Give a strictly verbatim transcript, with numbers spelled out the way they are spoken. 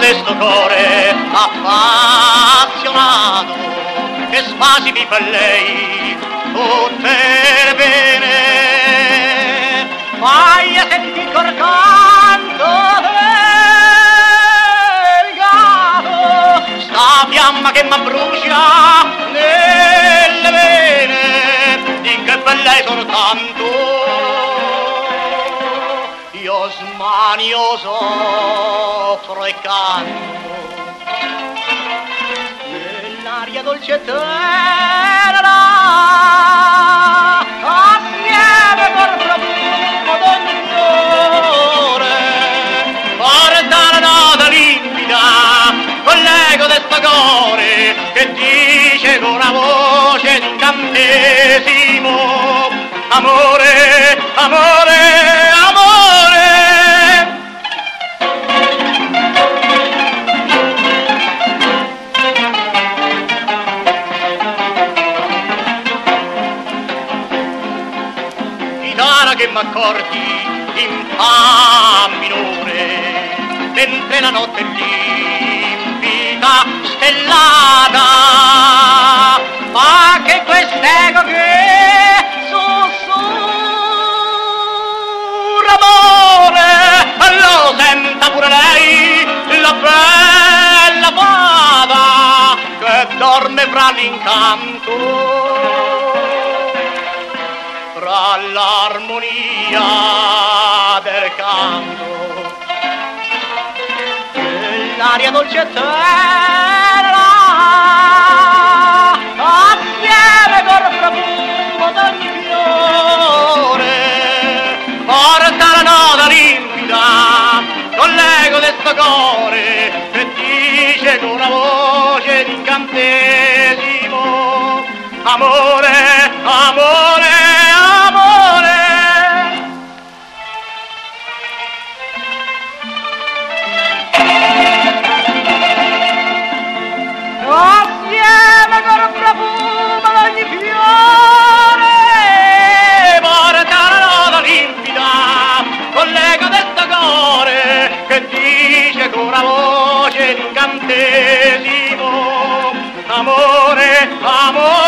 di sto cuore appassionato che spasimi per lei tutte le pene. Fai a sentire cor canto delicato, sta fiamma che m'abbrucia nelle vene, di che per lei soltanto io smanio soffro e canto nell'aria dolce e tenera, assieme col profumo d'ogni fiore, porta la nota limpida con l'eco del sto cuore che dice con una voce d'incantesimo: amore, amore, amore. Chitarra che m'accordi in fa minore, mentre la notte è limpida, stellata, ma che quest'eco che sussurra amore, lo senta pure lei, la bella fata che dorme fra l'incanto, fra l'armonia del canto, l'aria dolce e tenera, assieme col profumo d'ogni fiore, porta la nota limpida con l'eco del sto cuore che dice con una voce d'incantesimo: amore, amore, amore. Assieme col profumo d'ogni fiore, porta la nota limpida con l'eco del sto cuore che dice con una voce d'incantesimo: amore, amore.